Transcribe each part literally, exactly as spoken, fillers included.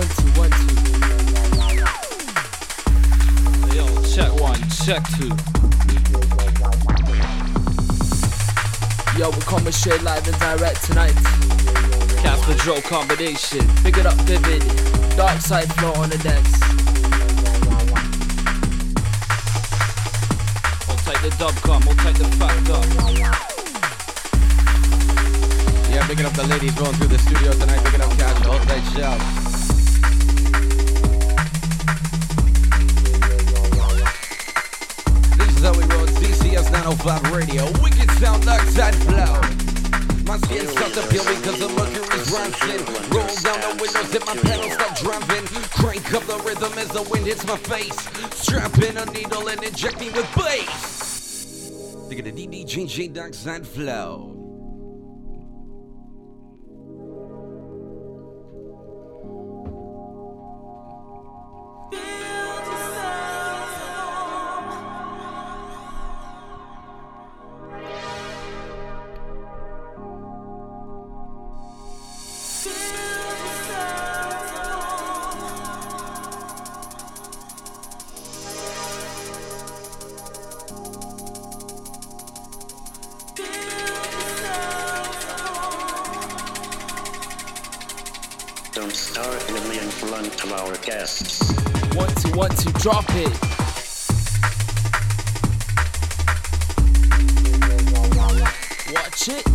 One, two, one, two. Yo, check one, check two. Yo, we're coming straight live and direct tonight. Casper Joe combination. Big it up, Vivid. Dark side flow on the decks. We'll take the dub come, we'll take the fact up. Yeah, picking up the ladies rolling through the studio tonight. Picking up Cash, hold that shout. This is how we roll. D C S nine oh five Radio. Wicked sound, dark side flow. My skin starts to peel because the mercury's rising. Roll down the windows and my pedals start driving. Crank up the rhythm as the wind hits my face. Strap in a needle and inject me with bass. Look at the D D J J dark side flow. Don't start with me in front of our guests. One, two, one, two, drop it. Watch it.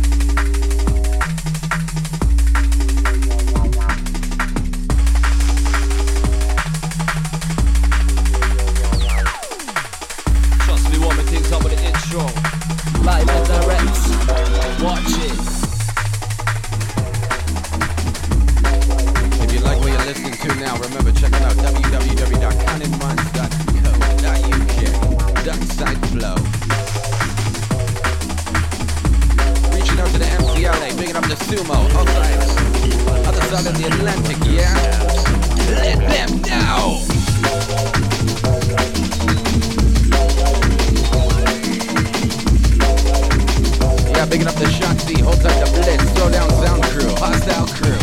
Trust me, warming things up with the intro. Live and direct. Watch it. If you like what you're listening to now, remember, check it out, w w w dot counted minds dot co dot u k. Dark Side Flow. Reaching out to the M C L A, picking up the Sumo, outside, other side of the Atlantic, yeah? Let them know! Yeah, picking up the Shotzi, hold tight the Blitz, slow down sound crew, hostile crew.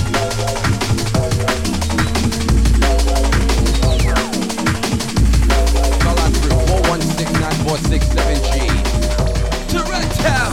Call out through four one six nine four six seven G. Toronto!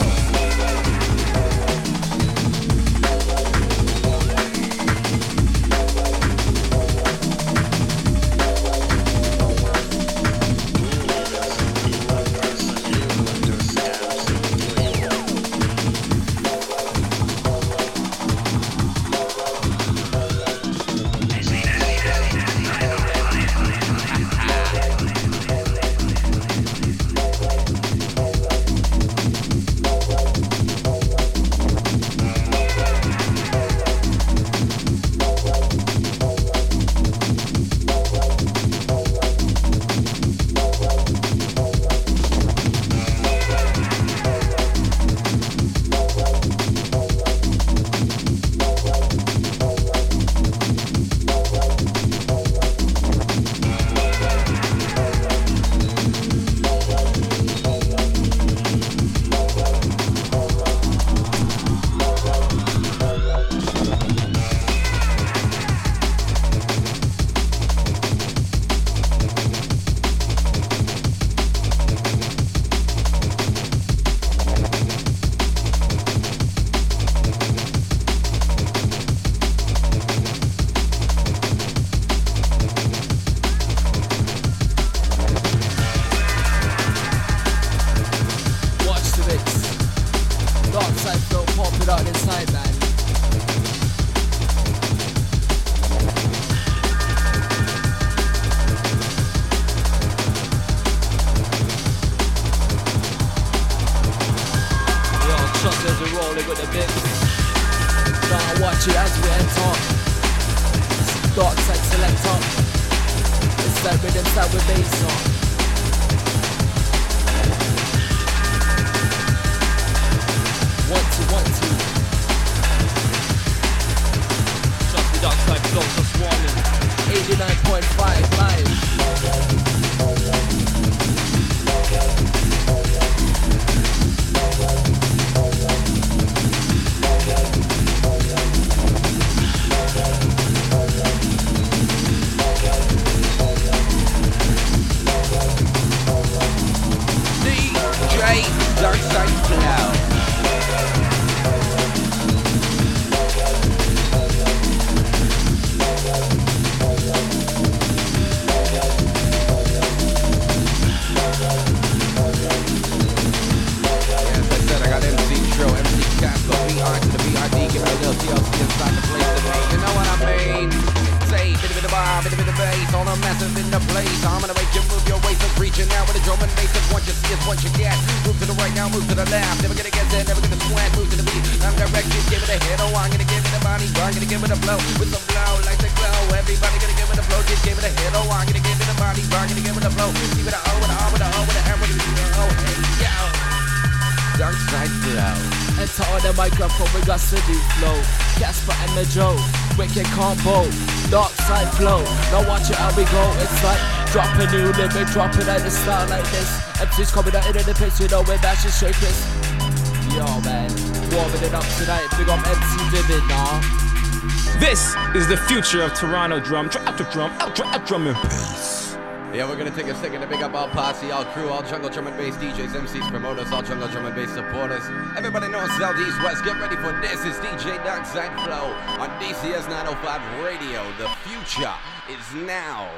loud, bit of the bass, all the massive in the place. I'm gonna make you move your waist, and reaching out with a drum and bass. If what you see is what you get. Move to the right now, move to the left. Never gonna get there, never gonna sweat. Move to the beat, I'm directed, give it a hit. Oh, I'm gonna give it a body, I'm gonna give it a blow. With the blow, like the glow. Everybody gonna give it a blow, just give it a hit. Oh, I'm gonna give it a body, I'm gonna give it a blow. Give it a O with a O with a O with a M with a O. Hey, yo. Dark Side Flow. Enter on the microphone, we got steady flow. Casper and the Joe, wicked combo. Dark Side Flow, now watch it how we go. It's like drop a new limit, drop it at the start like this. M C's coming out into the pitch, you know we're bashing shakers. Yo man, warming it up tonight, big up M C Vivid, nah. This is the future of Toronto drum. Drop the drum, out drop drum and bass. Yeah, we're gonna take a second to big up all posse, all crew, all jungle drum and bass D Js, M Cs, promoters, all jungle drum and bass supporters. Everybody knows South East West. Get ready for this. It's D J Dark Side Flow on D C S nine oh five Radio. The future is now.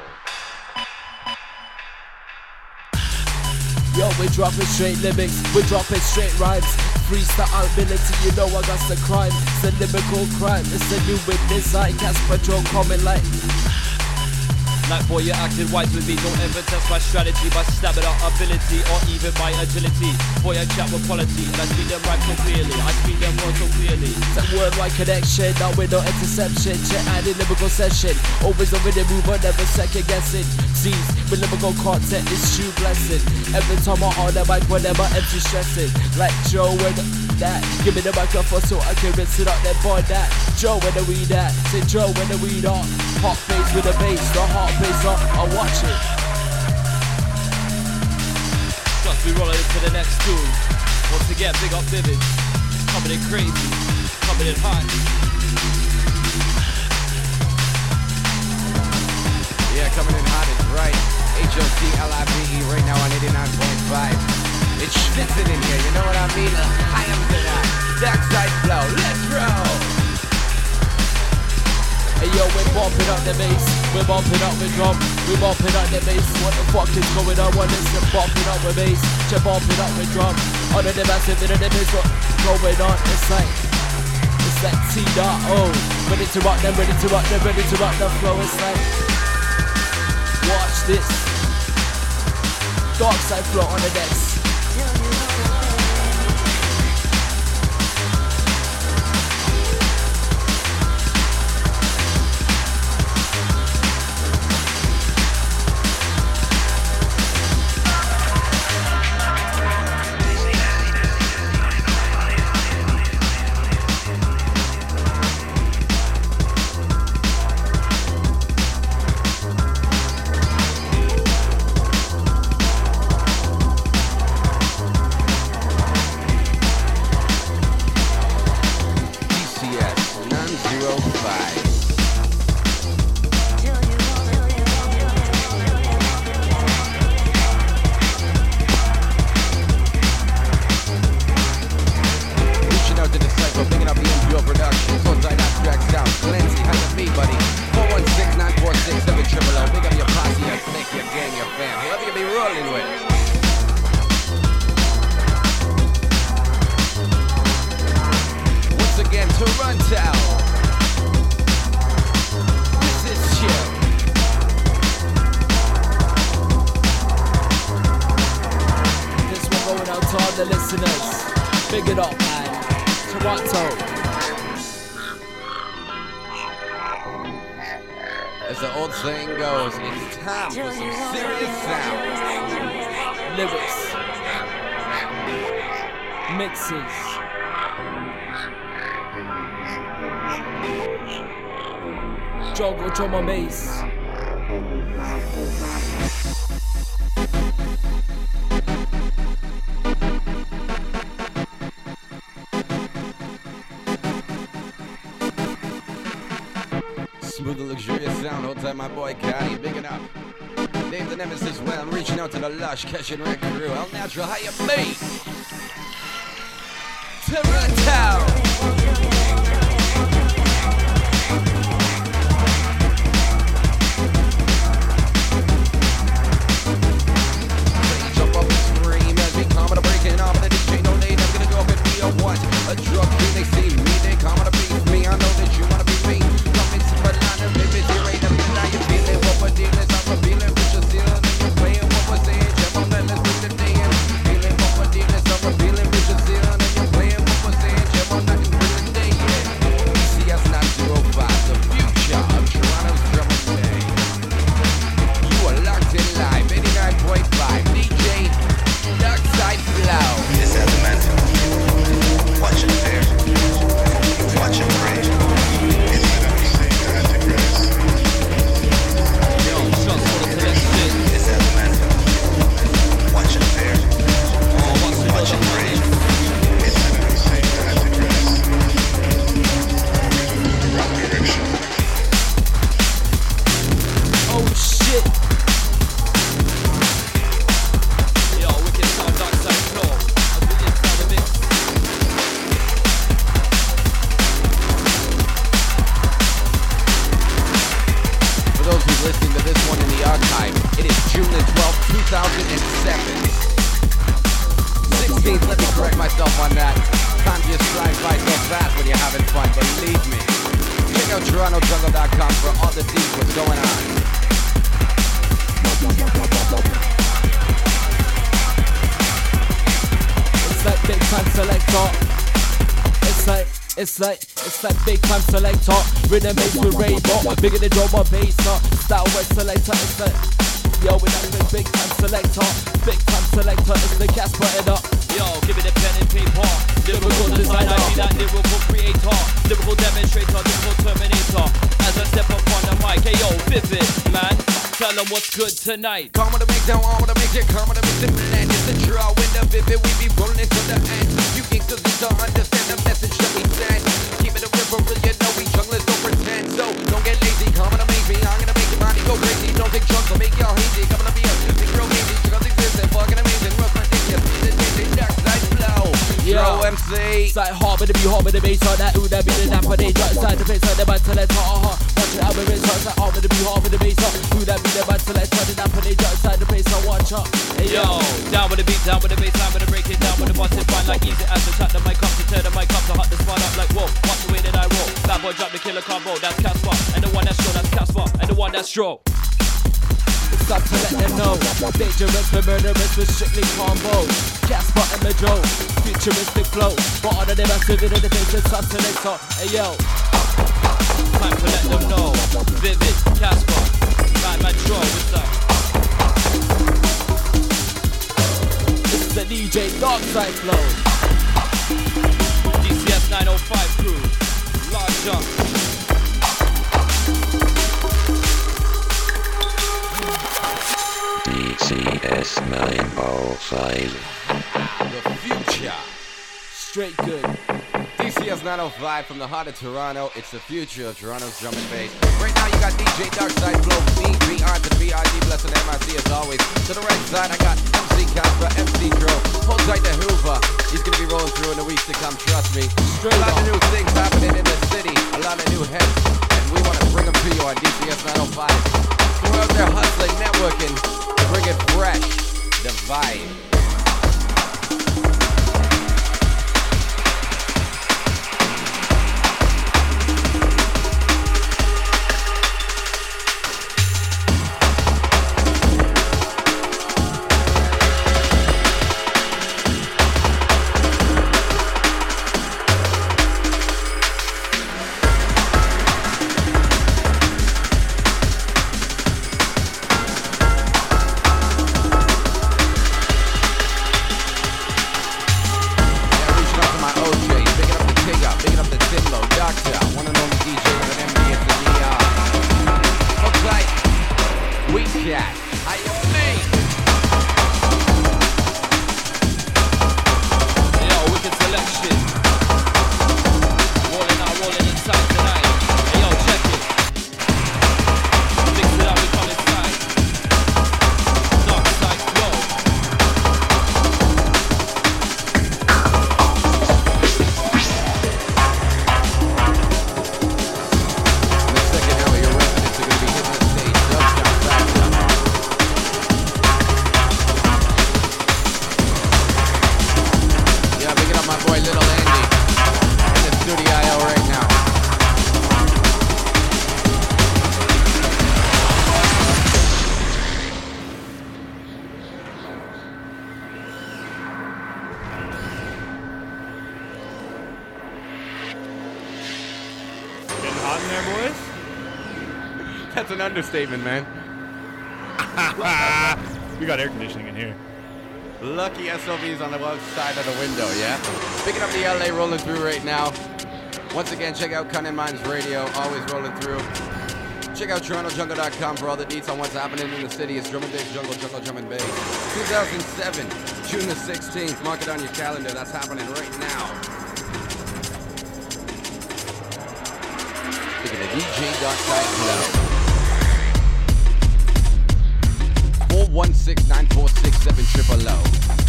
Yo, we dropping straight lyrics, we dropping straight rhymes. Freestyle ability, you know I got the crime. It's a lyrical crime, it's a new with design. Casper Joe coming like. Like boy, you're acting wise with me. Don't ever test my strategy by stabbing out ability or even my agility. Boy, I chat with quality and I speak them right so clearly. I speak them words so clearly. That worldwide connection, now with no interception. Check adding lyrical session. Always a rhythm move, never second guessing. Seize with lyrical content, it's true blessing. Every time I'm on the mic, whenever empty stressing. Like Joe and that. Give me the microphone so I can rinse it up, then boy that. Joe when the weed that. Say Joe when the weed on. Hot bass with the bass, the hot bass on. I watch it. Just we rolling into the next tune. Once again, big up Vivid. Coming in crazy, coming in hot. Yeah, coming in hot is right. H O C L I V E right now on eighty-nine point five. It's schwitzing in here, you know what I mean? I am tonight. Dark Side Flow, let's roll. Hey yo, we're bumping up the bass, we're bumping up the drum, we're bumping up the bass. What the fuck is going on? What is it? Bumping up the bass, just bumping up the drum. Under the massive, into the bass, what's going on? It's like, it's like T dot O. Ready to rock them, ready to rock them, ready to rock the flow. It's like, watch this. Dark Side Flow on the decks. Jungle drum and bass. Smooth and luxurious sound, hold tight my boy Caddy, big it up. Dave the Nemesis, well, I'm reaching out to the lush, catching Red crew, El Natural, how you mate? Toronto! A drug king, they see me, they come on to beat me. I know that you wanna be me. Love me, super line, and baby, you ain't never deny you feel it. be listening to this one in the archive. It is June the twelfth, two thousand seven. sixteenth, let me correct myself on that. Time just flies by so fast when you're having fun, believe me. Check out Toronto Jungle dot com for all the deets, what's going on. It's like big time selector. It's like, it's like, it's like big time selector. Rhythm bass with rainbow. Bigger than drum or bass. Style west selector. It's like, yo, we done big, big time selector. Big time selector. It's the gas button up. Yo, give me the pen and paper. Lyrical designer, be that lyrical creator. Lyrical demonstrator, lyrical terminator. As I step up on the mic, hey yo, vivid, man. Tell them what's good tonight. Come on to make down, on to make it, come on to make it land. It's a draw in the vivid, we be rolling it to the end. You think to don't understand the message that we send. Keep it a real, for real, you know we junglers don't pretend. So don't get lazy, come on to make me. I'm gonna make your body go crazy. Don't take drugs, I'll make y'all hazy. Come on to be a big real easy. Because exist and fucking amazing. Real ridiculous. This is dark side flow. Yo, M C. It's like hard with the beat, hard with the bass. On that, ooh, that be the napper. They drop inside the face, on the man to let's hard, hard. Watch it, album is hard. It's like hard with the beat, hard with the bass. Ooh, that be the man to let's hard. The napper, they drop inside the face. So watch out. Hey, yo, down with the beat, down with the bass, time with the break it down with the boss. It's fine like easy as the chat. The mic up to tear the mic up to hot the spot up like whoa. Watch the way that I roll. Bad boy drop the killer combo. That's Casper, and the one that's straw. That's Casper, and the one that's straw. It's up to let them know. Dangerous for murderous with strictly combo. Casper and Madro, futuristic flow. But all of them are serving in the face. It's up to let them. Hey yo, time to let them know. Vivid, Casper, man, Madro, what's up? It's the D J Darkside Flow. D C S nine oh five crew, large jump. D C S nine oh five. The future. Straight good. D C S nine oh five from the heart of Toronto. It's the future of Toronto's drum and bass. Right now you got D J Darkside Flow, B B R to the B R D, blessing M I C as always. To the right side I got M C Casper, M C Dro. Hold tight to Hoover. He's gonna be rolling through in the weeks to come, trust me. Straight a lot on. of new things happening in the city, a lot of new heads, and we want to bring them to you on D C S nine oh five. We're out there hustling, networking, to bring it fresh, the vibe. That's an understatement, man. We got air conditioning in here. Lucky S O Bs on the outside of the window, yeah? Picking up the L A rolling through right now. Once again, check out Cunning Minds Radio, always rolling through. Check out Toronto Jungle dot com for all the deets on what's happening in the city. It's Drum and Bass Jungle, Jungle, Drum and Bass. two thousand seven, June the sixteenth. Mark it on your calendar. That's happening right now. Look at the D J Darkside Flow. four one six, nine four six, seven triple O.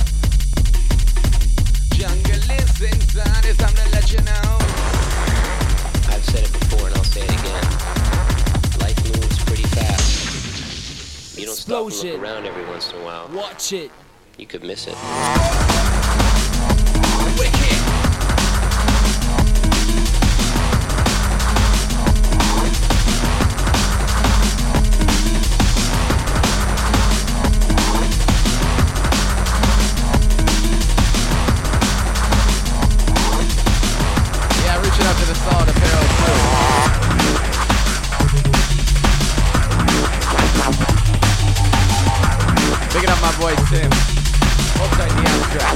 Jungle is inside. It's time to let you know. I've said it before and I'll say it again. Life moves pretty fast. explosion. Look around every once in a while. Watch it. You could miss it. Wicked. Yeah, reaching out to the solid apparel too. Picking up my boy Tim. Outside the abstract.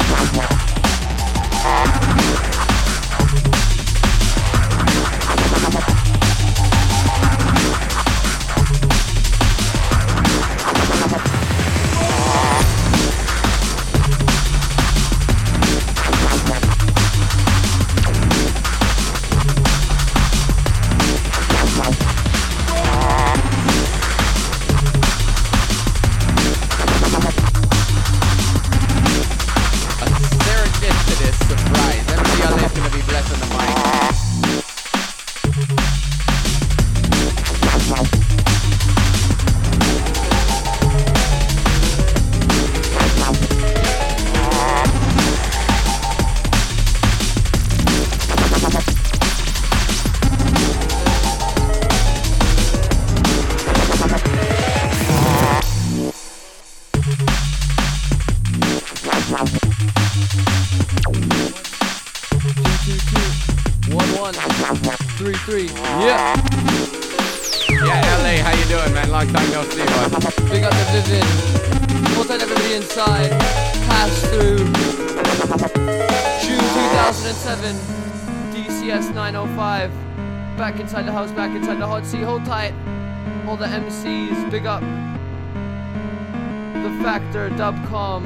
Back inside the house, back inside the hot seat, hold tight. All the M Cs, big up. The Factor, Dubcom.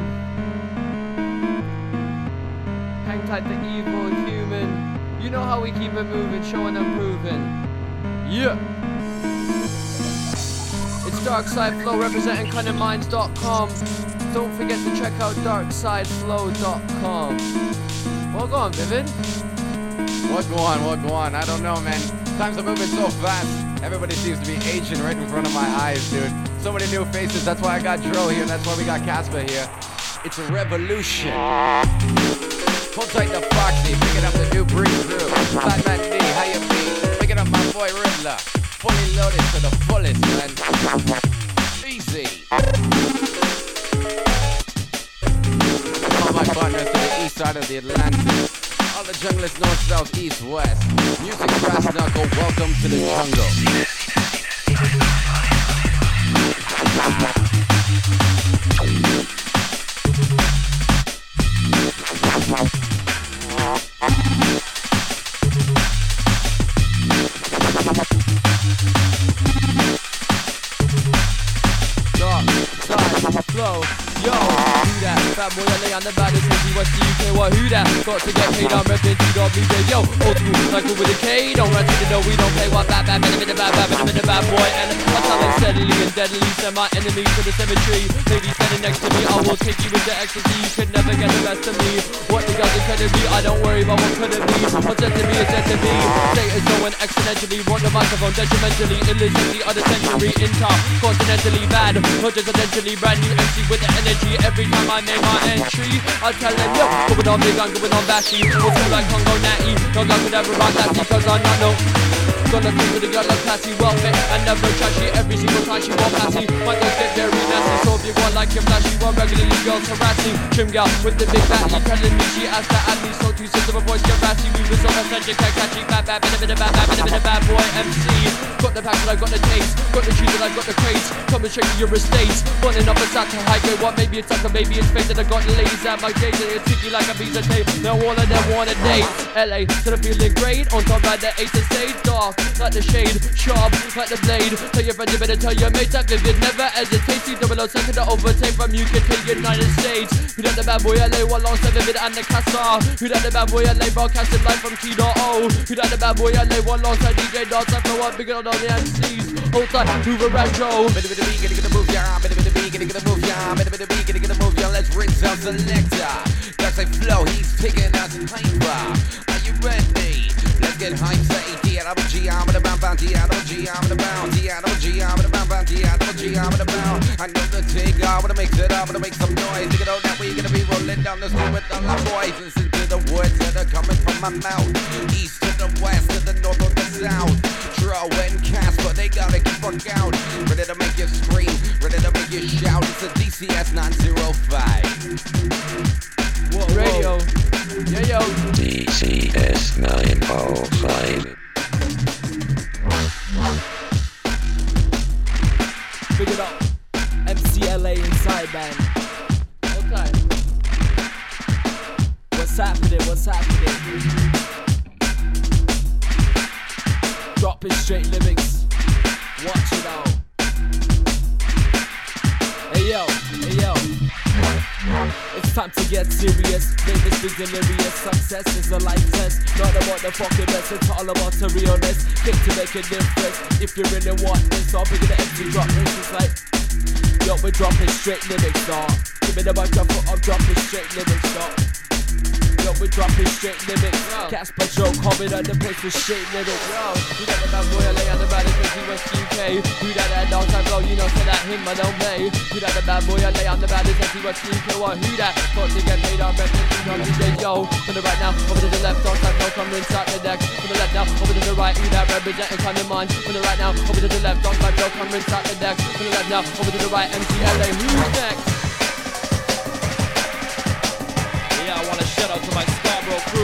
Hang tight, the evil human. You know how we keep it moving, showing and proving. Yeah. It's Darkside Flow, representing cunning minds dot com. Don't forget to check out darkside flow dot com. Well, go on, Vivid. What go on, what go on? I don't know, man. Times are moving so fast. Everybody seems to be aging right in front of my eyes, dude. So many new faces. That's why I got Dro here. That's why we got Casper here. It's a revolution. Hold tight the Foxy, picking up the new breakthrough. Batman D, how you be? Picking up my boy Riddler. Fully loaded to the fullest, man. Easy. All my partners to the east side of the Atlantic. All the junglers north, south, east, west. Music brass knuckle, welcome to the jungle. Dark side flow, yo, who that? Fat boy, I lay on the baddest H D West U K, what who that? Got to get paid, I'm repping T W J, yo, old school, cycle with a K, don't run to the door, we don't play what bad, bad, bad, bad, bad, bad, bad, bad, bad boy, and I tell them steadily and deadly, send my enemies to the cemetery, lady standing next to me, I will take you into ecstasy, you could never get the best of me, what the guys are could it be, I don't worry about what could it be, what's dead to me is dead to me, say it's going exponentially, want the microphone detrimentally, illicitly, other century, intercontinentally bad, potentially brand new M C with the energy, every time I make my entry, I tell them, yo, going on big, I'm going on bashy, we'll feel like Congo Natty, no guy could ever rock that because I'm not no. Gonna think with a girl like classy, well fit and never trashy. Every single time she walk past me, my girls get very nasty. So if you want like him, flashy, well regularly girls harassing. Trim gal with the big batty, telling me she has to add me. So two sets of a voice get ratty. We was on a centric, can't catch me. Bad, bad, bad, bad, bad, bad, bad, bad, bad boy M C. Got the pack and I got the taste, got the cheese and I got the crates. Coming straight to your estate, running up a sack to highway. What maybe it's like a maybe it's fake that I got the ladies at my gate. It's sticky like a piece of tape. Now all of them want a date. L A to the feeling great, on top like the ace of stage. Dark like the shade, sharp like the blade. Tell your friend you better tell your mates that Vivid never hesitate. See double O second to overtake from U K to United States. Who that the bad boy L A while alongside Vivid and the Casper? Who that the bad boy L A broadcasting live from T dot O? Who that the bad boy L A while alongside D J Dot? I throw up bigger on the M Cs. Hold tight, move around Joe. Bit of the beat, gonna get the move, yeah. Bit of the beat, gonna get the move, yeah. Bit of the beat, gonna get the move, yeah. Let's rinse out selector. That's a flow, he's picking us hyper. Are you ready? Let's get hype, say D double G, I'm in the bound, bound, D double G, I'm in the bound, D double G, I'm in the bound, bound, D double G, I'm in the bound. I know the thing, I wanna mix it up, wanna make some noise. Look at all that way, you're gonna be rolling down the street with all our boys. Listen to the words that are coming from my mouth. East to the west, to the north or the south. Draw and cast, but they gotta keep fuck out. Ready to make you scream, ready to make you shout. It's a D C S nine oh five. Whoa, whoa. Radio. Yeah, yo. D C S nine oh five. Big it up. M C L A inside band. Okay. What's happening? What's happening? Dropping straight lyrics. Watch it out. Hey yo, hey yo. It's time to get serious. Famous is delirious. Success is a life test. Not about the fucking best. It's all about the realness. Get to make a difference. If you really want this, I'll bring the empty drop this. It's like, yo, we're dropping straight lyrics, dawg. Give me the microphone, I'm dropping straight lyrics, dawg. Yo, we're dropping straight lyrics. Casper Joe coming on the place with straight lyrics. Yo, who that the bad boy I lay on the bad because he was U K? Who that that long time ago, you know, say that him I don't play. Who that the bad boy I lay on the bad because he was U K? What, who that? Thought to get paid on bed, you know, he said, yo. From the right now, over to the left, don't time, no come rinse out the deck. From the left now, over to the right, who that representing kind of mind. From the right now, over to the left, don't time, no come rinse out the deck. From the left now, over to the right, M C L A, who's next? Yeah, I wanna shout out to my Scarborough crew.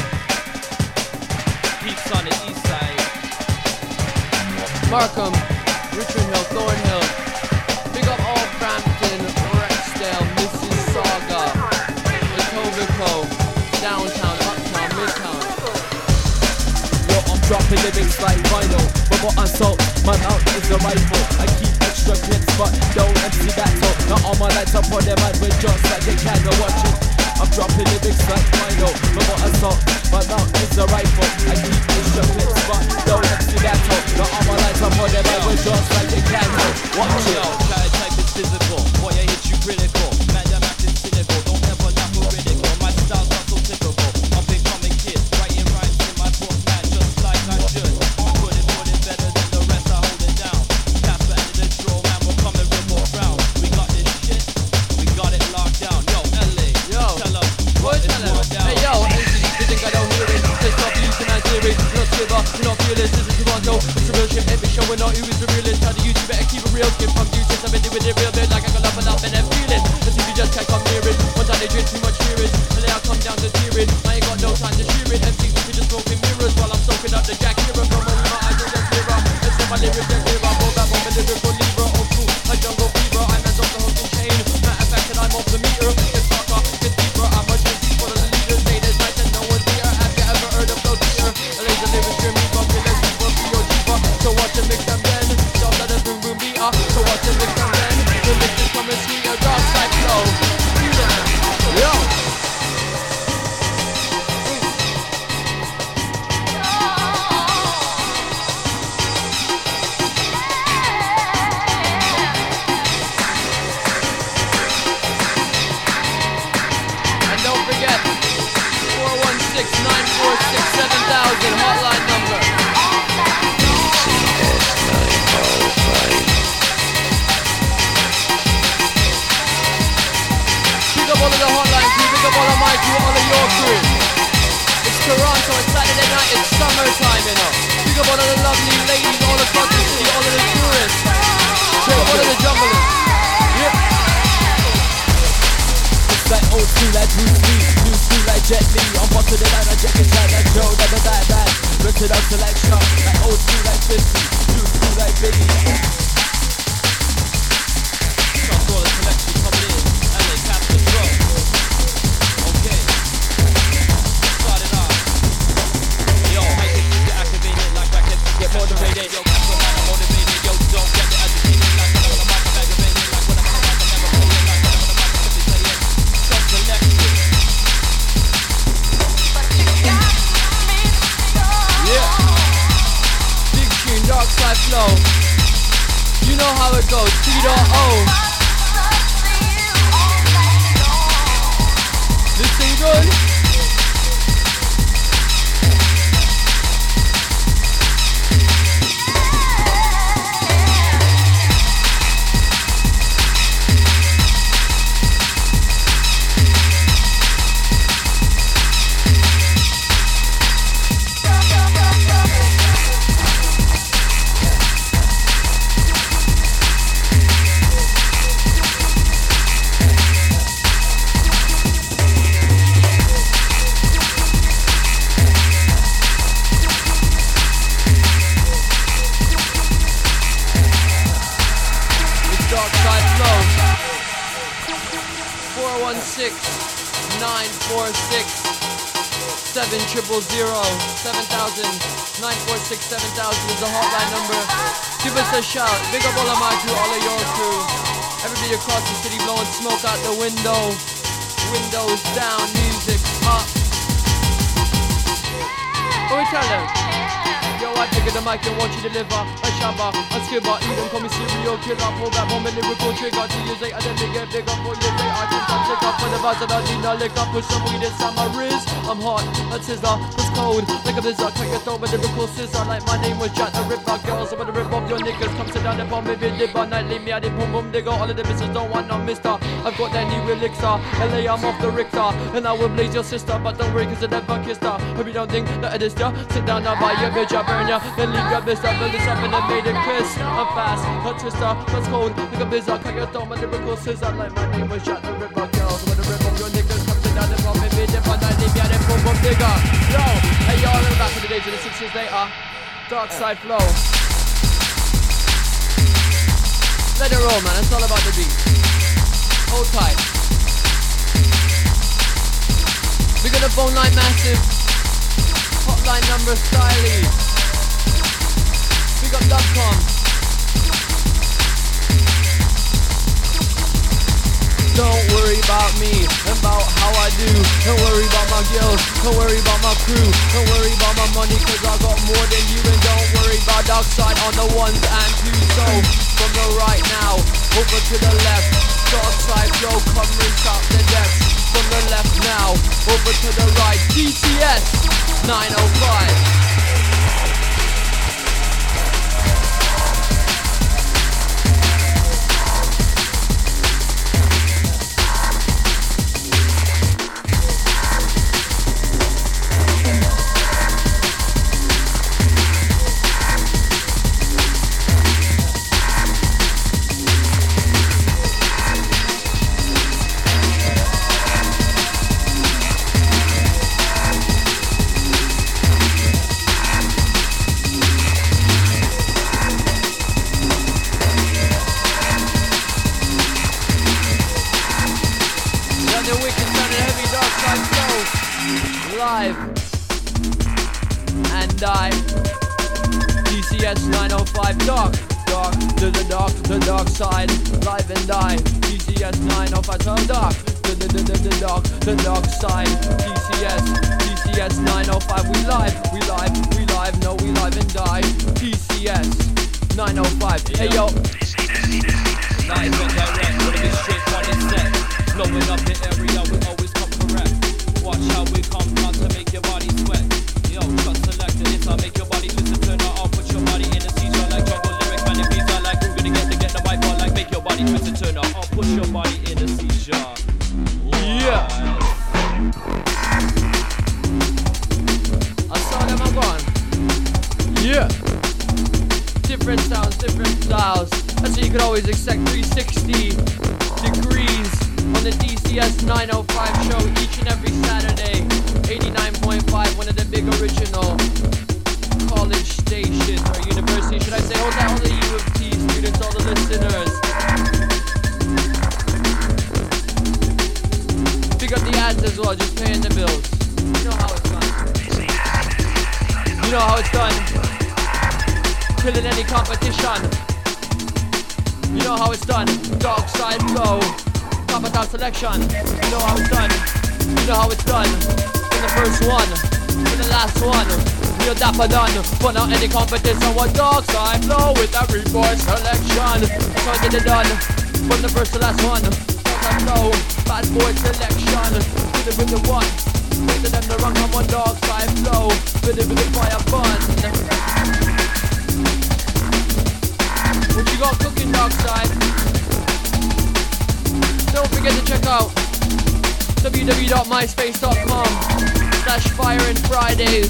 Peeps on the east side. Markham, Richmond Hill, Thornhill. Big up all Brampton, Rexdale, Mississauga, Etobicoke, downtown, uptown, midtown. Yo, I'm dropping lyrics like vinyl. But what I sold, my mouth is a rifle. I keep extra clips, but don't empty that talk. Not all my lights up on them, and we're just like they can't go watch it. I'm dropping lyrics like vinyl. But what I sold, my mouth is a rifle. I keep extra clips, but don't empty that talk. Not all my lights up on them, and we're just like they can't go watch it. Yo, try to type it physical. Boy, I hit you critical. Man, I'm acting cynical. Don't ever laugh or ridicule. My style's not so typical. I'm big comic kid, writing rhymes in my book, man, just like I should. I put it, put it better than the rest. I hold it down. Casper and the draw, man, we're coming real round. We got this shit, we got it locked down. Yo, L A, Yo, tell them what is going down. hey yo, A C, you think I don't hear it? They stop using my theory. You're not silver, you're not fearless. This is Toronto. It's a real shit. Every show we're not who is the realest. Tell the youth you better keep it real. Skip from you since I've been doing it real bit. Like I got up and up and then feeling. Let's see if you just can't come near it. One time they drink too much hearing. And then I come down to tearing. I ain't got no time to cheer it. M Cs we just smoking mirrors while I'm soaking up the Jack Hero. From my eyes don't get clearer. Let's see my lyrics get clearer. Roll back on my lyrical lever. Old school, like jungle fever. I'm as off the hook and chain. Matter of fact that I'm off the meter. It's darker, it's deeper. I'm much more deep for the leaders. Say there's nights and no one's here. Have you ever heard of no deer? A laser lyrics dream me from killers. People for your deeper. So watch them mix them then. Stop let us boom boom beater. So watch them mix them then. The mix is coming sweeter. Dark side flow. Yo. And don't forget, four one six, nine four six, seven thousand hotline number. D C S nine oh five. Pick up all of the hotline crew, pick up all of my crew, all of your crew. It's Toronto, it's Saturday night, it's summertime, you know. Pick up all of the lovely ladies all across the city, all of the tourists. Pick up all of the junglers. Yeah. It's like old school like Bruce Lee, new school like Jet Li. On top of the line like Jackie Chan, like Joe, never die bad. Rip it out to like Shark, like old school like fifty, new school like Biggie. Trust all the collection coming in. L A, Casper, Drum. Okay. Start it off. Yo, make it get activated like rackets. Get motivated. Yo, Casper, man, I'm motivated. Yo, don't get it agitated like when I'm on the mic, I'm aggravated. Like when I'm on the mic, I'm never playing. Like when I'm on the mic, I'm simply playing. Just selected. Yeah. Big tune, dark side flow. You know how it goes. T dot O. Listen good. Dark Side Flow. four one six, nine four six, seven zero zero zero, seven thousand, nine four six, seven thousand is the hotline number. Give us a shout. Big up all of my crew, all of your crew. Everybody across the city blowing smoke out the window. Windows down, music up. What we tell them? Yo, I pick up the mic and watch you deliver. A shabba, a skipper, even call me serial killer. Pull back on my lyrical trigger. Two years later, then they get bigger. Four years later, I think I'm sick up for the vibes and I need no liquor. Push some weed inside my wrist. I'm hot, that's scissor, that's cold. Like a blizzard, cut your throat with a lyrical scissor. Like my name was Jack the Ripper. Girls, I'm gonna rip off your niggas. Come sit down and bomb me, big dibber. Nightly me, I did boom boom digger. All of the misses don't want no mister. I've got that new elixir. L A, I'm off the Richter. And I will blaze your sister, but don't worry, cause I never kissed her. Hope you don't think that it is ya. Sit down now, buy your bitch, I burn ya. Then leave your bitch, I build this up and I made it crisp. I'm fast, a twister, that's cold. Like a blizzard, cut your thumb, my lyrical scissor. Like my name was Jack the Ripper. Girls, I'm gonna rip off your niggas. Come sit down and bomb me, big dibber. Nightly me, I did boom boom digger. Yo, hey y'all, I'm back for the days of the six years later. Dark Side Flow. Let it roll, man. It's all about the beat. Hold tight. We got a phone line massive. Hotline number styly. We got Dubcom. Don't worry about me, about how I do. Don't worry about my girls, don't worry about my crew. Don't worry about my money, cause I got more than you. And don't worry about Dark Side on the ones and twos. So, from the right now, over to the left. Dark Side Flow, come reach out the depths. From the left now, over to the right. D C S nine oh five. Live and die. D C S nine oh five. Dark, dark, to the dark, the dark side. Live and die. D C S nine oh five. So dark, to the, the, the, the dark, the dark side. D C S, D C S nine oh five. We live, we live, we live. No, we live and die. D C S nine oh five. Hey yo. Live and direct, wanna be straight on the set. Blowing up the area, we always come correct. Watch how we come down to make your body sweat. Yo, trust selected, it's I make your body twist. Turn it off, put your body in a seizure. Like jungle lyrics, man, it beats I like. Who's gonna get to get the mic on? Like make your body twist and turn it off, push your body in a seizure. Yeah. I saw them, I'm gone. Yeah. Different sounds, different styles. That's what you could always expect. three sixty degrees on the D C S nine oh five show each and every Saturday. eighty-nine point five, one of the big original college stations or university, should I say? Hold that, all the U of T students, all the listeners. Pick up the ads as well, just paying the bills. You know how it's done. You know how it's done. Killing any competition. You know how it's done. Dark Side Flow. Top of top selection. You know how it's done. You know how it's done. In the first one, in the last one. Real dapper done. Put out any competition. What Dark Side Flow with every boy selection. That's how I get it done. From the first to last one. Dark Side Flow. Bad boy selection. With it with the one. Wait to them to run. Come on Dark Side Flow. With it with the fire fun. What you got cooking, Dark Side? Don't forget to check out w w w dot myspace dot com slash firein Fridays.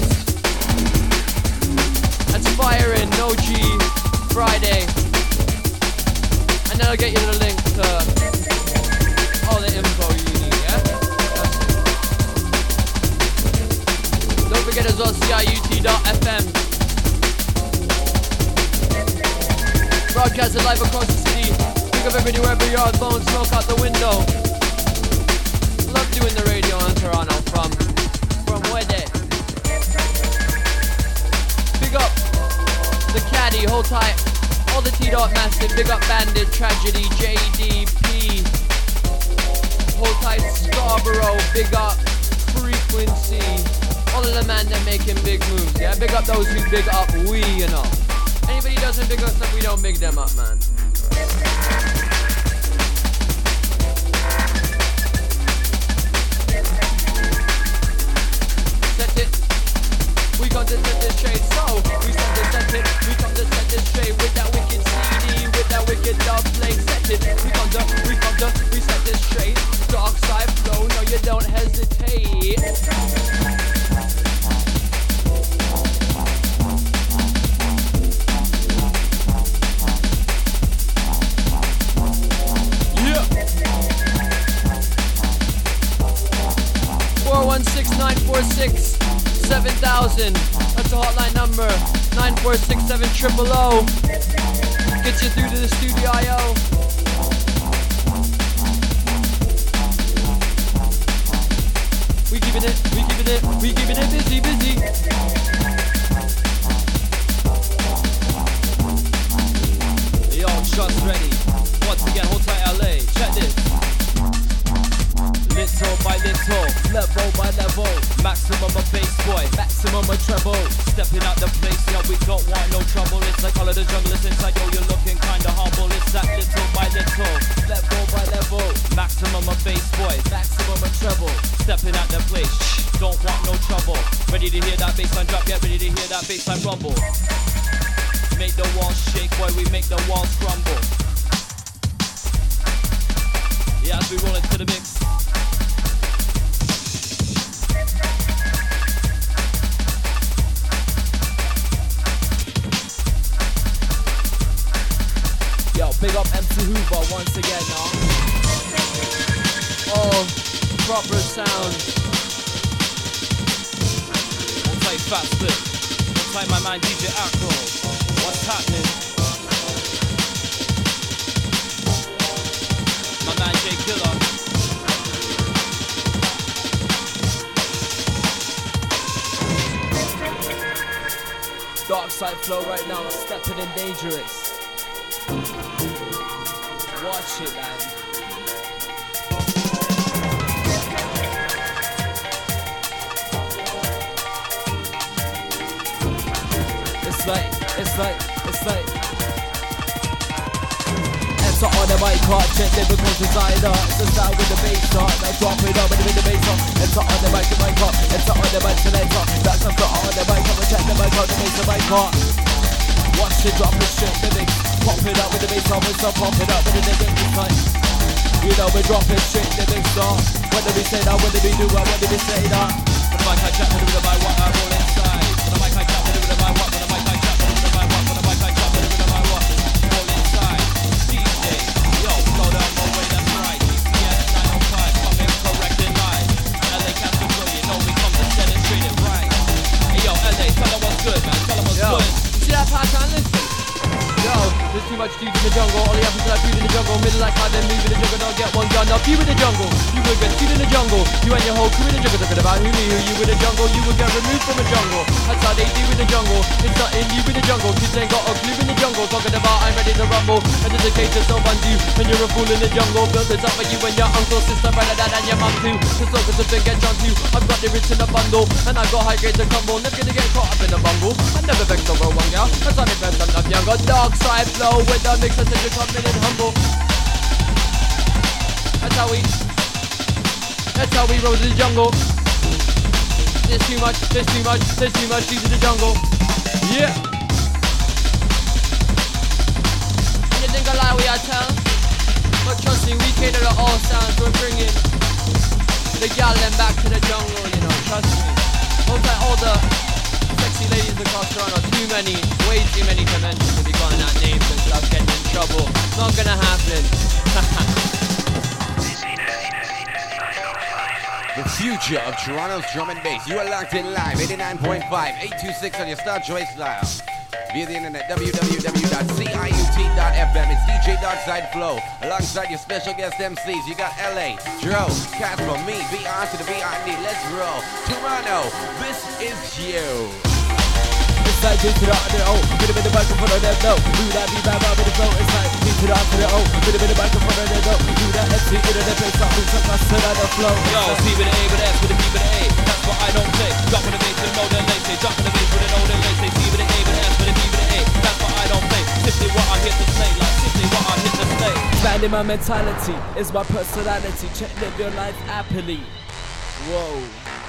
That's firein, no G, Friday. And then I'll get you the link to all the info you need, yeah? Don't forget as well C I U T dot F M. Broadcasted live across the city. Think of every new every yard, blowing smoke out the window. Love doing the radio in Toronto from from where they. Big up the caddy, hold tight. All the T-Dot Massive, big up Bandit, Tragedy, J D P. Hold tight Scarborough, big up Frequency. All of the man that making big moves, yeah? Big up those who big up we, you know. Anybody doesn't big us up, we don't big them up, man. Set it. We got to set this straight, so we set this, set it. We got to set this straight with that wicked C D, with that wicked dub play. Set it. We got to, we got to, we set this straight. Dark side flow, no you don't hesitate. four one six, nine four six, seven thousand. That's the hotline number. nine four six seven triple O. Get you through to the studio I O. We keeping it, we keeping it, we keeping it busy, busy. Yo, shots ready. Once again, hold tight L A. Check this. Little by little, level by level, maximum of bass boy, maximum of treble. Stepping out the place, yeah, we don't want no trouble. It's like all of the junglers inside, yo, you're looking kinda humble. It's that little by little, level by level, maximum of bass boy, maximum of treble. Stepping out the place, shh, don't want no trouble. Ready to hear that bassline drop, get ready to hear that bassline rumble. Make the walls shake, boy, we make the walls crumble. Yeah, as we roll into the mix. Yo, big up M C Hoover once again, now. Oh, proper sound. Hold tight Fat Split. Hold tight my man D J Acro. What's happening? My man J Killer. Dark side flow right now, stepping in dangerous. Watch it, man. It's like, it's like, it's like. Enter on the mic, can't check lyrical designer. It's a style with the bass start. Now drop it up with the bass up. Enter on the mic, the mic up. Enter on the mic, selector. That's after on the mic, come and check the mic out, the bass, the mic up. Watch it drop it straight, the mix. Pop it up with the bass up, it's up, pop it up with the nigga inside. You know we drop it straight, the mix up. When do we say that, when do we do that, when do we say that? When the mic I chat, when the mic what, I roll inside. When the mic I chat, when the mic what, when the mic I chat, when the mic what, when the mic I chat, when the mic what, roll inside. D J, yo, slow down, no way, that's right. G P S nine oh five, come in correct in line. L A Castle Flow, you know we come to set it straight and right. Hey yo, L A, tell them what's good, man, tell them what's Yo. good. See that pattern? Listen. Yo, there's too much dudes in the jungle. All the apples that food in the jungle. Middle like how they move in the jungle. Don't get one gun. Now you in the jungle. You will get food in the jungle. You and your whole crew in the jungle. Talking about who knew who you in the jungle. You will get removed from the jungle. That's how they do in the jungle. It's nothing new in the jungle. Kids ain't got a clue in the jungle. Talking about I'm ready to rumble. And there's a case of so undo. When you're a fool in the jungle. Built this up for you and your uncle, sister, brother, dad and your mum too. Just long as the thing gets on you. I've got the rich in a bundle. And I've got high grades to crumble. Never gonna get caught up in a bungle. I never vex over one girl. That's how they best I'm not younger. Dark side flow. With the mix, I said you come in and humble. That's how we, that's how we roll to the jungle. There's too much, there's too much, there's too much into the jungle. Yeah. And you think I lie, we are tell? But trust me, we cater to all sounds. We're bringing the gal them back to the jungle, you know, trust me. Hold tight, all the sexy ladies across Toronto, too many, way too many to mention to be calling out names and stuff, getting in trouble. Not gonna happen. The future of Toronto's drum and bass. You are locked in live, eighty-nine point five, eight two six on your Star Choice dial. Via the internet, w w w dot c i u t dot f m. It's D J Darkside Flow. Alongside your special guest M Cs, you got L A, Dro, Casper, me, B R to the B R D. Let's roll. Toronto, this is you. It's like this to the under O, bit of the microphone on them, no. Do that, be bad, bad with the flow. It's like this to the under O, bit of the microphone on them, no. Do that, M C, get in the face, stop, stop, stop, sit on the flow. Yo, C with the A with the S with the B with the A. That's what I don't play. Drop with the bass with the no, then they say. Drop with the bass with the no, then they say. C with the A with the S with the B with the A. That's what I don't play. Simply what I hit to play, like simply what I hit to play. Expanding my mentality is my personality. Check, live your life happily. Whoa.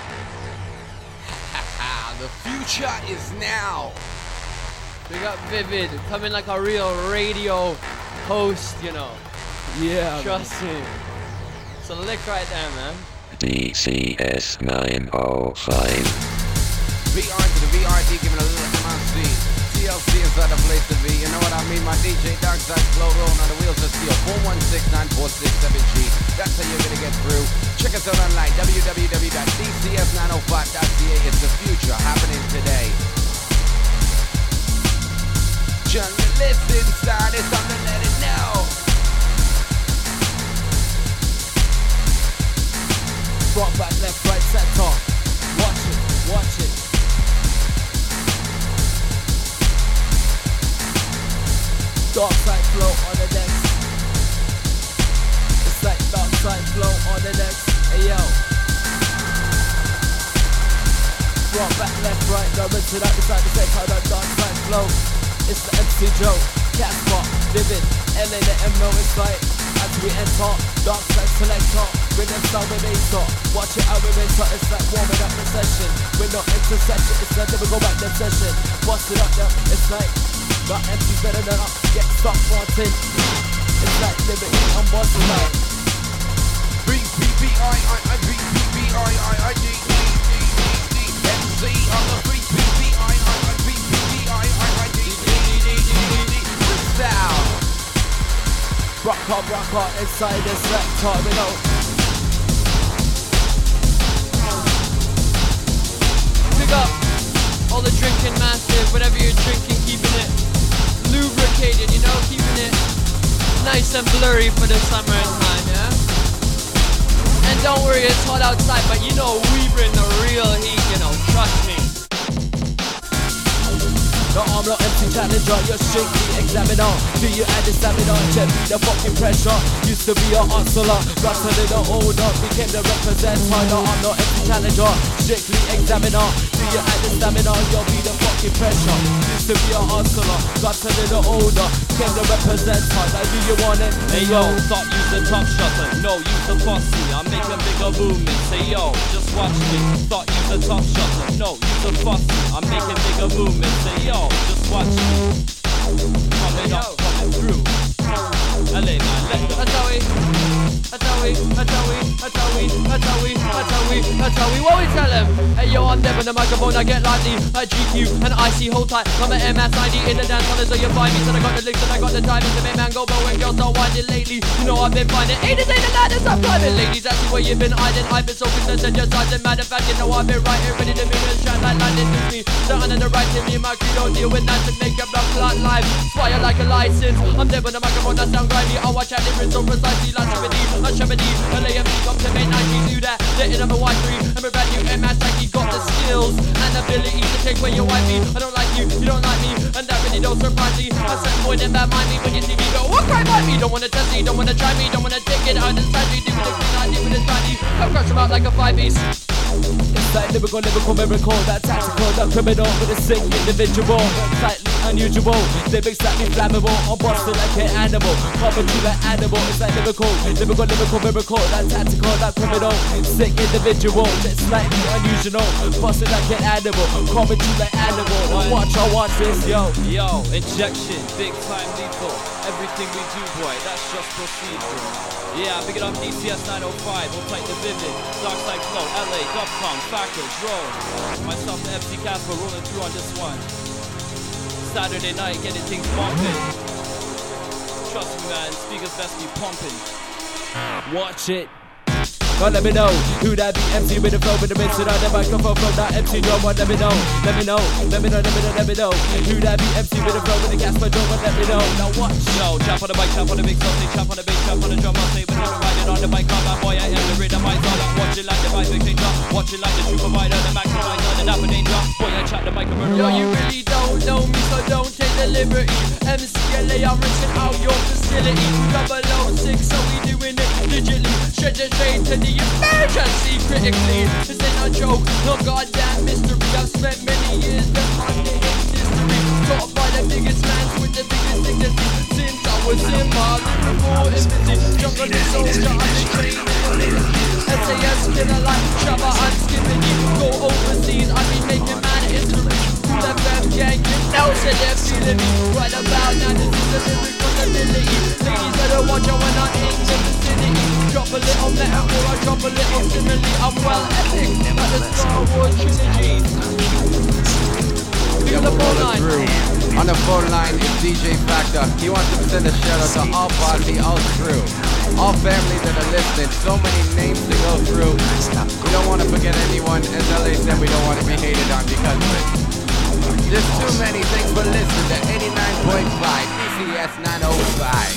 The future is now. We got Vivid coming like a real radio host, you know. Yeah. Trust me. It's a lick right there, man. D C S nine oh five. V R to the V R D giving a little M I C. T L C inside the place to be. You know what I mean? My D J Darkside Flow rolling on the wheels of steel. four one six, nine four six, seven G. That's how you're gonna get through. Check us out online. w w w dot d c s nine oh five dot c a. It's the future happening today. Journalists inside, it's time to let it know. Front, back, left, right, center. Watch it, watch it. Dark side flow on the next. It's like dark side flow on the next. Hey yo. Front, back, left, right, no rinse it out the side, the same kind of dark side flow. It's the M C Joe, Casper, Vivid, L A the M no inside. As we enter, dark side selector, rhythm style with bass. Watch it how we enter, it's like warming up the session. We're not interception, it's like never go back the session. Bust it up now, it's like got M Cs better than us, get stuck wanting. It's like liberty, I'm bossing like B B B I I I B B B I I I D D D D D M C on the B B B I I I B B B I I I D D D D D Freestyle. rock hard, rock hard inside the sector, you know. Pick up all the drinking massive, whatever you're drinking, keeping it lubricated, you know, keeping it nice and blurry for the summertime, yeah? And don't worry, it's hot outside, but you know we bring the real heat, you know, trust me. No, I'm not empty challenger, you're strictly examiner. Do you add the stamina? Check me the fucking pressure. Used to be an hustler, got a little older, became the representer. No, I'm not empty challenger, strictly examiner. Do you add the stamina? You'll be the fucking pressure. Used to be a hustler, got a little older, became the representer. Now do you want it? Hey yo, thought you the top shutter, no, you the bossy. I'm making bigger movements. Say yo, just watch me. Thought you the top shutter, no, you the bossy. I'm making bigger movements. Say yo, just watch me. Coming up, coming through. L A man, let go. That's how we, that's how we, that's how we, that's how we, that's how we, that's how we, that's how we, what we tell them? Hey yo, I'm Dev on the microphone, I get lively, I G Q and I C hold tight. I'm an M S ninety in the dance hall, so you find me. So I got the links and I got the timing to make man go, but when girls start whining lately, you know I've been finding eight to eight and nine and stop climbing. Ladies, that's where you've been hiding. I've been so consistent and just hiding. Matter of fact, you know I've been writing, ready to make a shine like lightning with me. So under the right to me, my crew don't deal with that to make your blood clot live. Swire like a license, I'm Dev on the microphone, that sound grimy. I watch out lyrics so precisely like Shabadi, a Shabadi, L A M C, come to make nineties do that. Let it up a white three, and we're brand new M S like he got the skills and ability to take away your wife me. I don't like you, you don't like me, and that really don't surprise me. I said more than that mind me when you see me go, what crime by me? Don't wanna test me, don't wanna try me, don't wanna take it out inside me. Deep with the clean, I deep with the tiny. I'll crush him out like a five piece. It's like lyrical, lyrical, miracle, that tactical, that criminal with a sick individual, slightly unusual, lyrics slightly flammable, I'm busted like an animal, coming to like animal. It's like lyrical, lyrical, lyrical, miracle, that tactical, that criminal, sick individual, that's slightly unusual, busted like an animal, coming to like animal. Watch, I watch this, yo. Yo, injection, big time lethal. Everything we do, boy, that's just procedural. Yeah, big it up D C S nine oh five, we'll take the Vivid, Darkside Flow, L A, Dubcom, Factors, Roll. Myself and M C Casper rolling through on this one. Saturday night, getting things bumping. Trust me, man, speakers best be pumping. Watch it. Now let me know who that be M C with the flow with the mix it on the microphone from that M C drum. Let me know, let me know, let me know, let me know, let me know who that be M C with the flow with the Casper drum. Let me know. Now what? Yo, jump on the mic, jump on the mix, I'll say jump on the bass, jump on the drum, I'll say when I'm riding on the mic, I'm that boy, I am the rhythm, I saw that. Watch it like the vibe, king drop. Watch it like the true provider, the maximizer, the dapper danger. Boy, I chat the mic and murder. Yo, you really don't know me, so don't take the liberty. M C L A, I'm rinsing out your facility. double oh six, so we doing it digitally. Straight to straight to the emergency critically. This ain't a joke, no goddamn mystery. I've spent many years behind the history. Taught by the biggest mans with the biggest dignity. Since I was in my lyrical infancy. Jungle the soldier, I'm the training. S A S killer like Shabba, I'm skipping you. Go overseas, I be making man history. Cool F M gang, you know, so they're feeling me. Right about now, this is the lyrical ability. Ladies better watch out when I'm in the vicinity. Drop a little metaphor, I drop a little simile. I'm well epic, like the Star Wars trilogy. Yeah, the phone line. Through. On the phone line is D J Factor. He wants to send a shout out to all party, all crew, all family that are listening. So many names to go through. We don't want to forget anyone. As L A said, we don't want to be hated on because of it. There's too many. Thanks for listening to eighty-nine point five D C S nine oh five.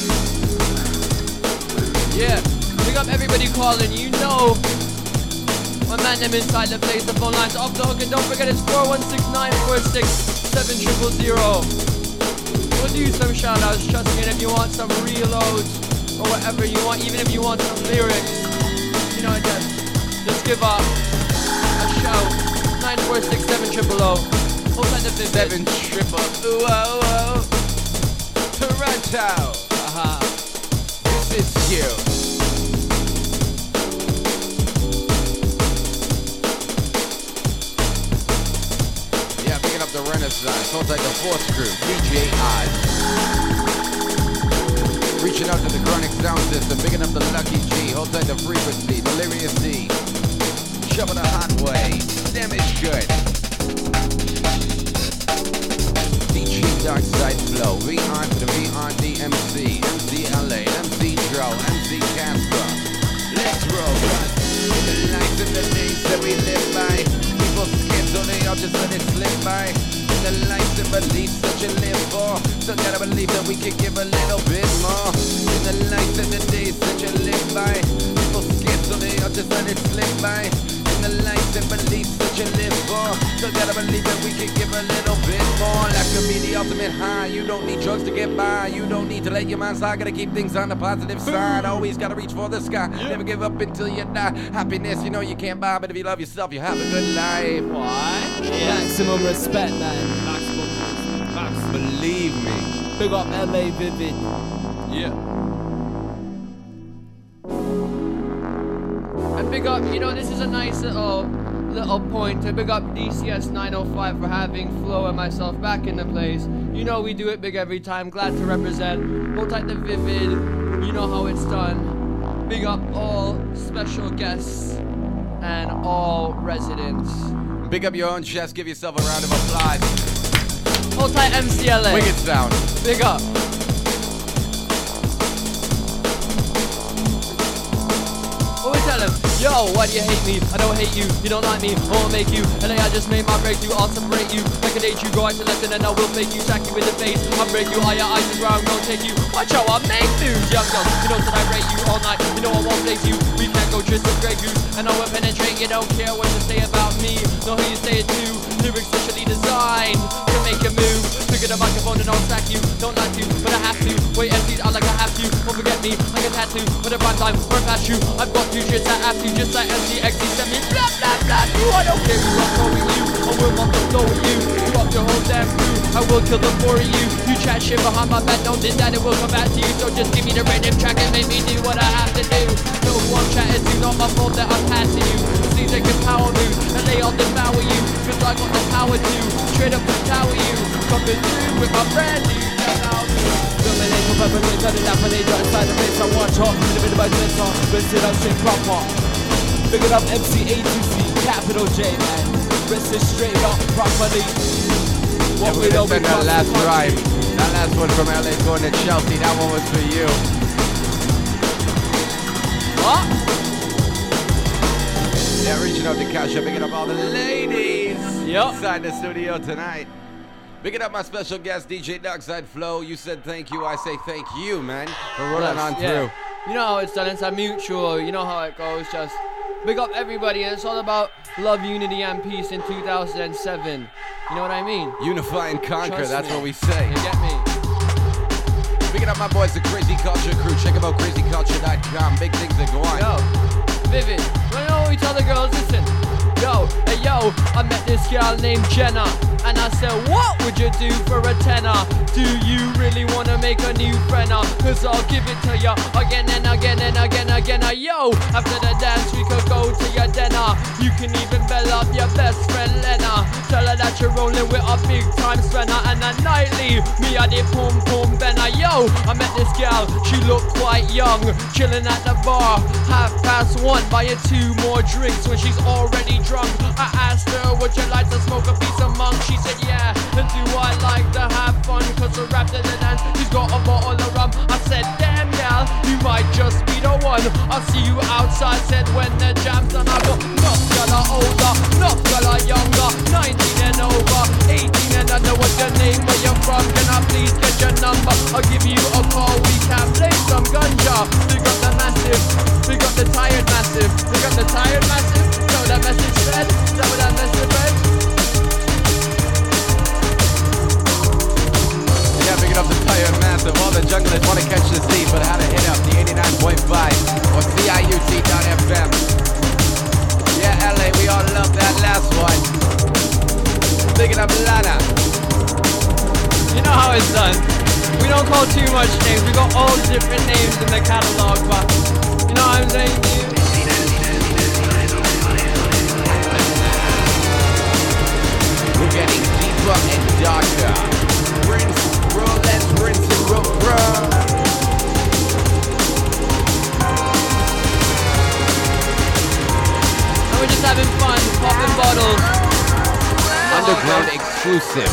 Yeah, pick up everybody calling. You know, my man them inside the place. The phone lines off the hook, and don't forget it's four one six nine four six seven zero zero zero. We'll do some shout outs, trust me, and if you want some reloads or whatever you want, even if you want some lyrics, you know, just, just give up a shout. nine four six seven zero zero zero. Hold on the vivid. Seven triple. Ooh, oh, oh. Toronto. Uh-huh. This is you. The Renaissance, sounds like the fourth crew, D J Oz. Reaching out to the Chronic Sound System, picking up the Lucky G, hold tight the Frequency, Delirious D, shoving the hot way, damage good. D J Darkside Flow, V on to the V on D M C, M C L A, M C Dro, M C Casper. Let's roll, in the nights and the days that we live by. People skip so they all just let it slip by. In the lives and beliefs that you live for, still gotta believe that we could give a little bit more. In the nights and the days that you live by, people skip so they all just let it slip by. In the lives and beliefs that you live for, still gotta believe that we could give a little bit more. That could be the ultimate high. You don't need drugs to get by. You don't need to let your mind slide. Gotta keep things on the positive side. Always gotta reach for the sky. Never give up until you die. Happiness, you know you can't buy, but if you love yourself, you have a good life. What? Yeah. Maximum respect, man. Maximum respect. Maximum. Believe me. Big up L A Vivid. Yeah. And big up, you know, this is a nice little little point to big up D C S nine oh five for having Flo and myself back in the place. You know we do it big every time. Glad to represent. Hold tight the Vivid. You know how it's done. Big up all special guests and all residents. Big up your own chest. Give yourself a round of applause. Hold tight M C L A. Wicked sound. Big up. What we tell him? Yo, why do you hate me? I don't hate you. You don't like me. I won't make you. L A, I just made my breakthrough. I'll separate you. Like an H, you go out to lesson and I will fake you. Sack you in the face. I'll break you. Higher eyes is where I'm gonna take you. Watch how I make moves, young girls. You know that I rate you all night. You know I won't face you. We can't go just with Grey Goose. And I will penetrate. You don't care what you say about me. Know who you say it to. Lyrics specially designed to make you move. Pick the microphone and I'll sack you. Don't like you, but I have to. Wait, M Cs, I like I have to. Don't forget me, like a tattoo. But if I'm time, run past you. I've got two shits that have to. Just like M C X D send me blah blah blah. You, I don't care who I'm going you. I will want to go with you. Drop your whole damn crew. I will kill the four of you. You chat shit behind my back. Don't think that it will come back to you. So just give me the random track and make me do what I have to do. Know who I'm chatting to. Not my fault that I'm passing you. See they can power move and they all devour you. Cause I got the power to straight up and tower you. Coming through with my brand new Dominate for perpetrate, turn it up when they got inside the place. I watch hot, in the middle of my mentor. Rinse it out, shit proper. Big it up M C A T C, capital J, man. Rinse it straight up properly. What we know, we that last rhyme. That last one from L A going to Chelsea, that one was for you. What? Yeah, reaching out to Kasha, picking up all the ladies Yep. inside the studio tonight. Picking up my special guest, D J Darkside Flow. You said thank you, I say thank you, man, for rolling Yes, on yeah. through. You know how it's done. It's a mutual. You know how it goes. Just big up everybody. And it's all about love, unity, and peace in two thousand seven. You know what I mean? Unify and conquer, Trust that's me. what we say. You get me? Picking up my boys, the Crazy Culture crew. Check them out, crazy culture dot com. Big things are going. Yo, Vivid. You know what we tell the girls? Listen. Yo, hey yo, I met this girl named Jenna. And I said, what would you do for a tenner? Do you really wanna make a new friend? Uh, Cause I'll give it to ya again and again and again and again. Uh, yo, after the dance we could go to your dinner. You can even bell up your best friend Lena. Tell her that you're rolling with a big time spender. And a nightly, me a the pum pum benna. Yo, I met this girl, she looked quite young. Chilling at the bar, half past one. Buying two more drinks when she's already drunk. I asked her, would you like to smoke a piece of monk? She said yeah, and do I like to have fun? Cause we're wrapped in the dance, she's got a bottle of rum. I said damn gal, you might just be the one. I'll see you outside, said when the jam's done. I got enough gala older, enough gala younger, nineteen and over, eighteen and under. What's your name, where you're from? Can I please get your number? I'll give you a call, we can play some ganja. Big up the massive, big up the tired massive, big up the tired massive. So that message said, is that what that message said? Yeah, picking up the Tired Massive. All the junglers want to catch the sea, but how to hit up the eighty-nine point five or C I U T dot F M. Yeah, L A, we all love that last one. Picking up Lana. You know how it's done. We don't call too much names. We got all different names in the catalog, but you know what I'm saying to you? We're getting deeper and darker. Rinse, roll, let's rinse and roll, roll. And we're just having fun, popping bottles. Underground exclusive.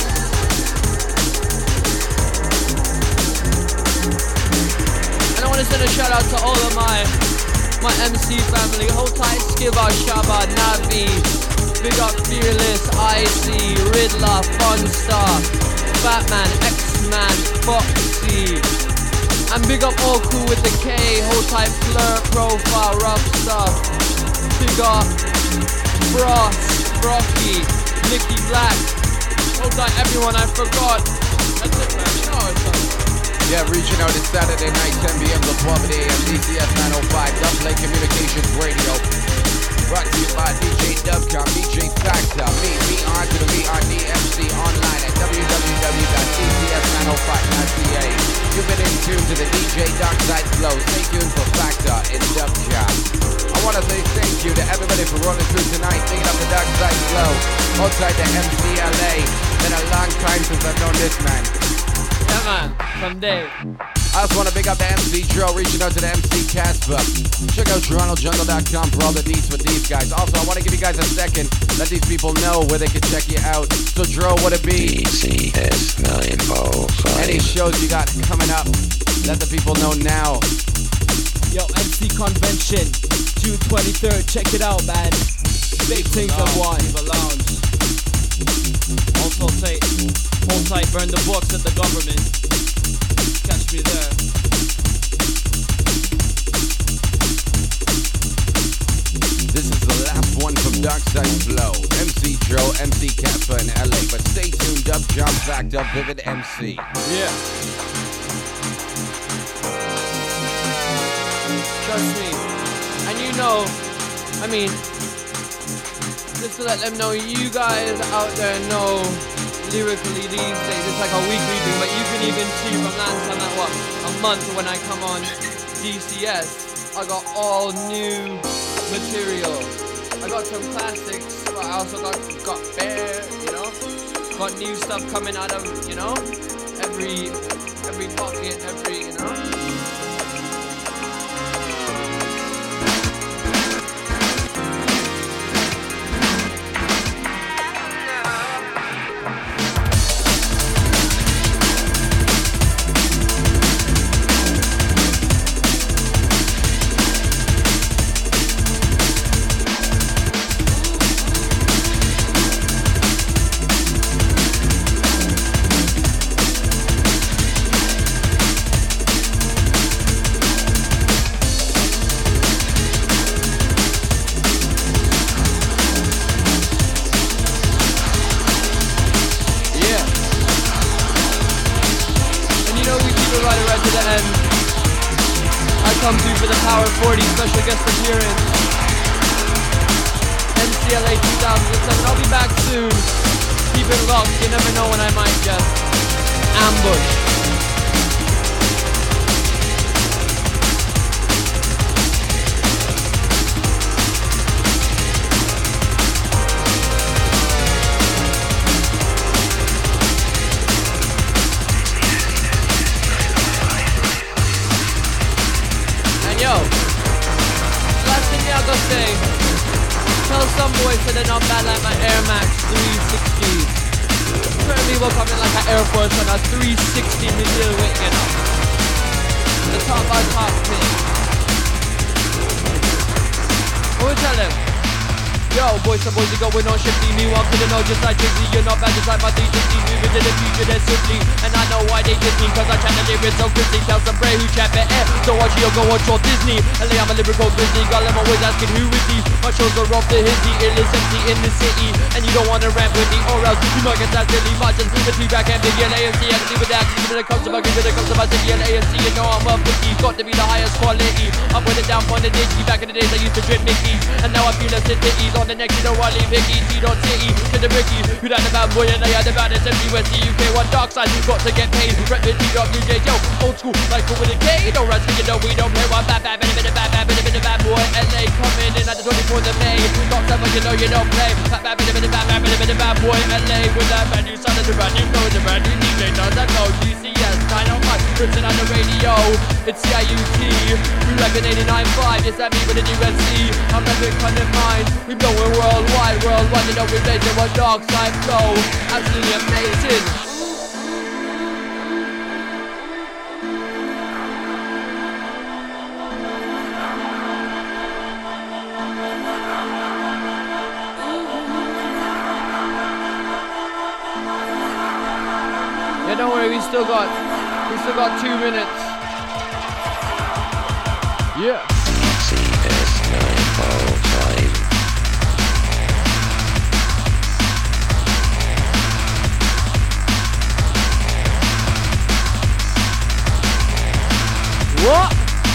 And I want to send a shout out to all of my my M C family. Hold tight, Skiba, Shaba, Navi. Big up Fearless, Icy, Riddler, Funstar, Batman, X-Man, Foxy. And big up All Cool with the K. Hold tight, Flirt, Profile, Rough Stuff. Big up Frost, Rocky, Nicky Black. Hold tight everyone, I forgot. That's it, man. You know how it's done. Yeah, reaching out, it's Saturday night, ten p.m. to twelve a m D C S nine oh five, Dubplay Communications Radio. Brought to you by D J Dubcom, D J Factor, me, V R to the V R D M C online at w w w dot d c s nine oh five dot c a. You've been in tune to the D J Darkside Flow. Stay tuned for Factor in Dubcom. I want to say thank you to everybody for rolling through tonight, picking up the Darkside Flow. Outside the M C L A. Been a long time since I've known this man. Yeah, man, from Dave. I also want to big up the M C Dro, reaching out to the M C Casper. Check out Toronto Jungle dot com for all the deets with these guys. Also, I want to give you guys a second, let these people know where they can check you out. So, Dro, what it be? D C S nine oh five. Any shows you got coming up, let the people know now. Yo, M C Convention, June twenty-third, check it out, man. Big things are one. Lounge. Also tight, hold tight, burn the books at the government. Catch me there. This is the last one from Darkside Flow. M C Dro, M C Casper in L A. But stay tuned, Dub Jump Factor, Vivid M C. Yeah. Trust me. And you know, I mean, just to let them know, you guys out there know lyrically these days, it's like a weekly thing, but you can even see from last time that, what, a month when I come on D C S, I got all new material. I got some classics, but I also got, got bare, you know, got new stuff coming out of, you know, every, every pocket, every, you know. comes through for the Power forty special guest appearance. N C L A two thousand seven. I'll be back soon. Keep it locked. You never know when I might just ambush. Yo, last thing I gotta say, tell some boys that they're not bad like my Air Max three sixty. Currently we're coming like an Air Force on a three sixty middle weight, you know. The top by top thing. What we tell them? Yo, boys and boys, you going on shifty. Me one couldn't know just like Jiggy. You're not bad just like my D J C. Moving to the future, they're swiftly. And I know why they diss me, cause I chat the lyrics so crispy. Tell some Bray who chat better. So watch you go watch your Disney. L A, I'm a lyrical busy. Got them always asking who is he. My shows are off the hizzy. Illest M C in the city. And you don't wanna rap with me, or else you might get that silly. Might just leave a two-back and big L A and C. I can leave with that. When it comes to my when it comes to my city, L A and C. You know I'm a fifty. Got to be the highest quality. I put it down on the diggy. Back in the days I used to drip Mickey's. And now I feel a city. On the next, you know I leave Vicky, T.City, to the Ricky, who done the bad boy and they had the baddest M C West, the U K, one dark side, who's got to get paid, rep with T.W J, yo, old school, like with a K, don't run, you know we don't play one bad, bad, bad, bad, bad, bad, bad, bad, bad boy, L A coming in at the twenty-fourth of May, not seven, you know you don't play, bad, bad, bad, bad, bad, bad, bad, bad, bad boy, L A with that brand new son of the brand new flow, the brand new D J, does that go, G C S, nine oh five, written on the radio, it's C I U T, we reppin' eighty-nine point five, yes, that me with the new N C, I'm reppin' Cunning Mind, we know we're worldwide, worldwide, you know we made it one dark side flow, absolutely amazing. Yeah, don't worry, we still got, we still got two minutes. Yeah. C S nine oh five. What?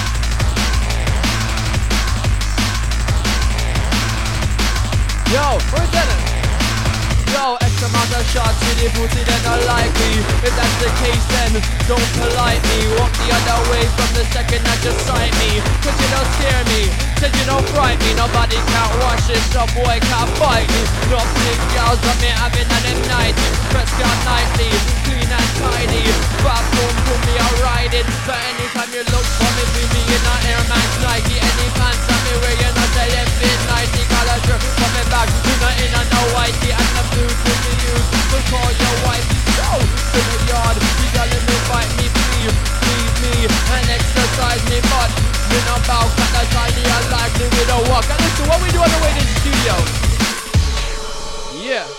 Yo, where's that? Yo, X amount of shots with it, pussy, then I like me. If that's the case, then don't polite me. Walk the other way from the second that you sight me. Cause you don't scare me, cause you don't fright me. Nobody can't watch this, no boy can't fight me. No big girls, but me having at them nights. Prescott nightly, clean and tidy. Bathroom, put me out riding. So anytime you look for me, be me in a Air Max Nike. Any pants on me where you're not saying fit ninety. Color drip coming back, you're not in a no whitey. And the blue to the use, so call your wife. So, to the yard, you gotta invite me, please, please me, and exercise me, but you know about cut the tiny, I like the widow walk. And listen, what we do on the way to the studio? Yeah.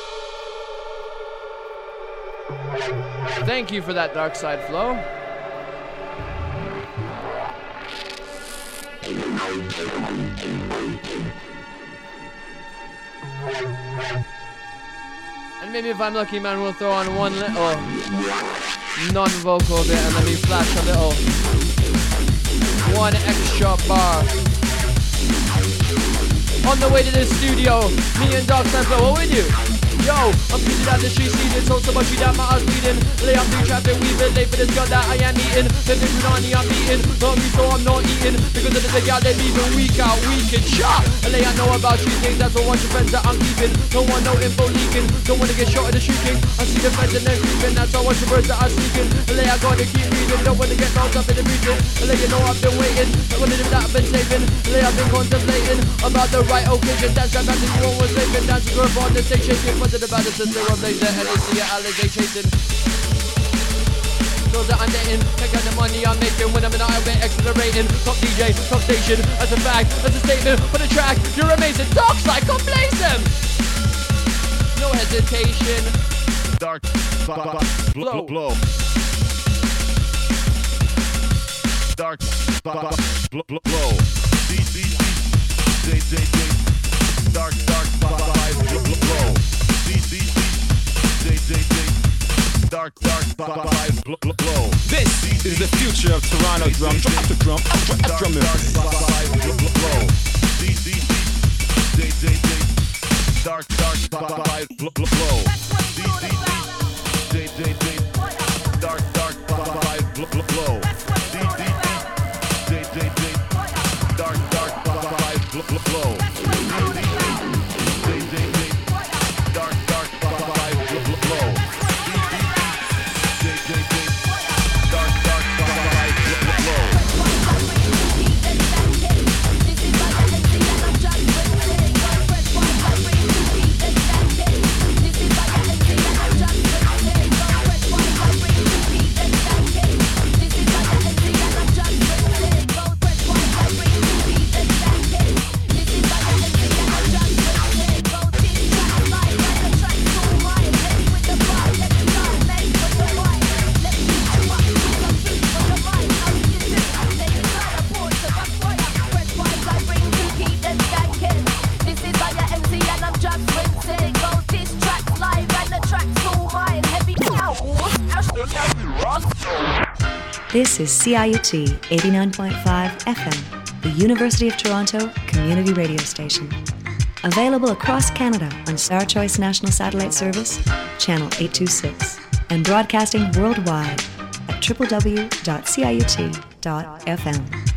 Thank you for that dark side flow. And maybe if I'm lucky, man, we'll throw on one little non-vocal bit and let me flash a little one extra bar. On the way to the studio, me and Dark Side Flow, what we do? Yo, I'm feeling at the street scene, it's so much we down my ass bleeding. Lay up through traffic, weaving, late for this gun that I am eating. Then the Punani I'm eating, not me so I'm not eating. Because of the big out, they leaving week out, week in shot. Lay I know about street things, that's what one of your friends that I'm keeping. No one know info leaking, don't wanna get shot in the shooting. I see the friends and they're creeping, that's all watch the birds that I'm sneaking. Lay I gotta keep reading, don't wanna get lost up in the region. Lay you know I've been waiting, one of them that I've been saving. Lay I've been contemplating about the right occasion. That's that nothing wrong with saving, that's a curve on the stage shaking. To the baddest sister of laser, N A C, Alizé chasing. Those that I'm dating, check out the money I'm making when I'm in the highway accelerating. Top D J, top station, as a fact, as a statement for the track. You're amazing, Dark Side, come blaze them. No hesitation. Dark blow, blow. Dark blow, blow. D D D, D D D. Dark, dark, blow, blow. D D D, J J J, dark, dark vibe blow. This is the future of Toronto drum. Drop the drum, out drum, out drum. Dark vibe blow. Dark, dark vibe blow. Dark, dark vibe blow. Dark, dark vibe blow. This is C I U T eighty-nine point five F M, the University of Toronto community radio station. Available across Canada on Star Choice National Satellite Service, Channel eight two six, and broadcasting worldwide at w w w dot c i u t dot f m.